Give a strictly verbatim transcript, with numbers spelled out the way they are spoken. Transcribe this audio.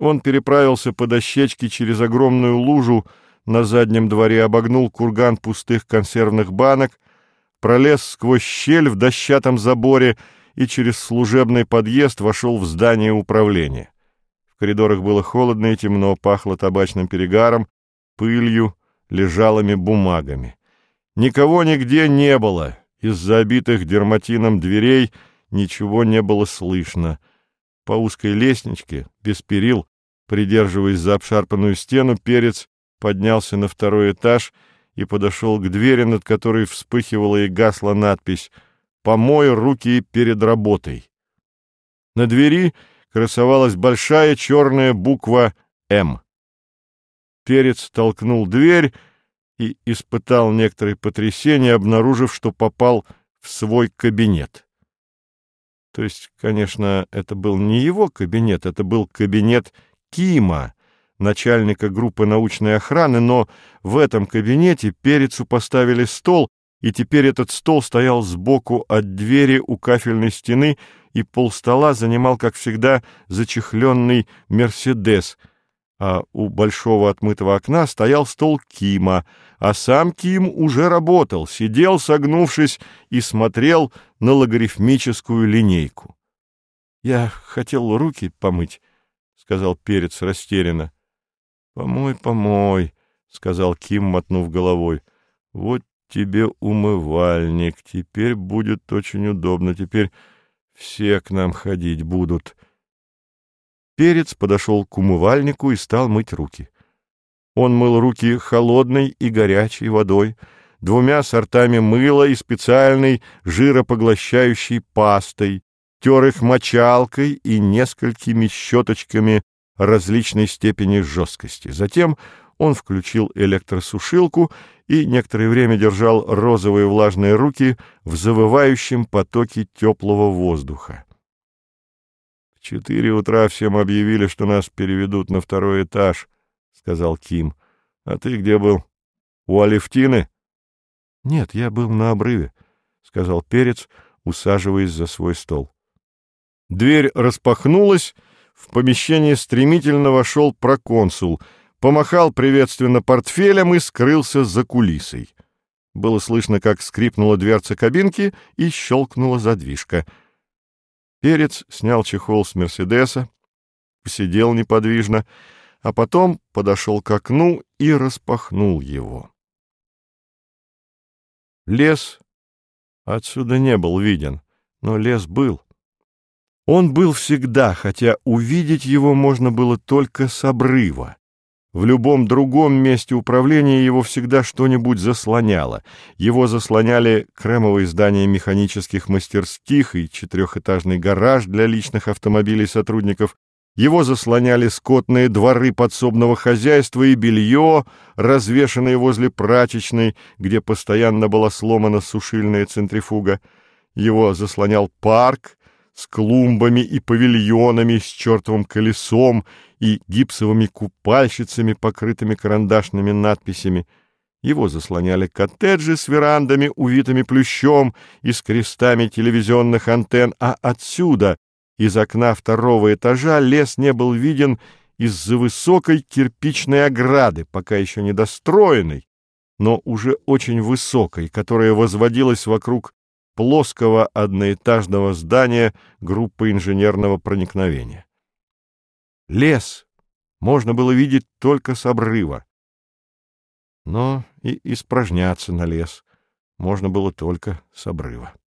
Он переправился по дощечке через огромную лужу на заднем дворе, обогнул курган пустых консервных банок, пролез сквозь щель в дощатом заборе и через служебный подъезд вошел в здание управления. В коридорах было холодно и темно, пахло табачным перегаром, пылью, лежалыми бумагами. Никого нигде не было, из-за обитых дерматином дверей ничего не было слышно. По узкой лестничке, без перил, придерживаясь за обшарпанную стену, Перец поднялся на второй этаж и подошел к двери, над которой вспыхивала и гасла надпись «Помой руки перед работой». На двери красовалась большая черная буква «М». Перец толкнул дверь и испытал некоторое потрясение, обнаружив, что попал в свой кабинет. То есть, конечно, это был не его кабинет, это был кабинет Кима, начальника группы научной охраны, но в этом кабинете Перецу поставили стол, и теперь этот стол стоял сбоку от двери у кафельной стены, и полстола занимал, как всегда, зачехленный «Мерседес», а у большого отмытого окна стоял стол Кима, а сам Ким уже работал, сидел, согнувшись, и смотрел на логарифмическую линейку. — Я хотел руки помыть, — сказал Перец растерянно. — Помой, помой, — сказал Ким, мотнув головой. — Вот тебе умывальник, теперь будет очень удобно, теперь все к нам ходить будут. Перец подошел к умывальнику и стал мыть руки. Он мыл руки холодной и горячей водой, двумя сортами мыла и специальной жиропоглощающей пастой, тер их мочалкой и несколькими щеточками различной степени жесткости. Затем он включил электросушилку и некоторое время держал розовые влажные руки в завывающем потоке теплого воздуха. — В четыре утра всем объявили, что нас переведут на второй этаж, — сказал Ким. — А ты где был? У Алевтины? — Нет, я был на обрыве, — сказал Перец, усаживаясь за свой стол. Дверь распахнулась, в помещение стремительно вошел проконсул, помахал приветственно портфелем и скрылся за кулисой. Было слышно, как скрипнула дверца кабинки и щелкнула задвижка. Перец снял чехол с «Мерседеса», посидел неподвижно, а потом подошел к окну и распахнул его. Лес отсюда не был виден, но лес был. Он был всегда, хотя увидеть его можно было только с обрыва. В любом другом месте управления его всегда что-нибудь заслоняло. Его заслоняли кремовые здания механических мастерских и четырехэтажный гараж для личных автомобилей сотрудников. Его заслоняли скотные дворы подсобного хозяйства и белье, развешанное возле прачечной, где постоянно была сломана сушильная центрифуга. Его заслонял парк с клумбами и павильонами, с чертовым колесом и гипсовыми купальщицами, покрытыми карандашными надписями. Его заслоняли коттеджи с верандами, увитыми плющом и с крестами телевизионных антенн, а отсюда, из окна второго этажа, лес не был виден из-за высокой кирпичной ограды, пока еще недостроенной, но уже очень высокой, которая возводилась вокруг плоского одноэтажного здания группы инженерного проникновения. Лес можно было видеть только с обрыва, но и испражняться на лес можно было только с обрыва.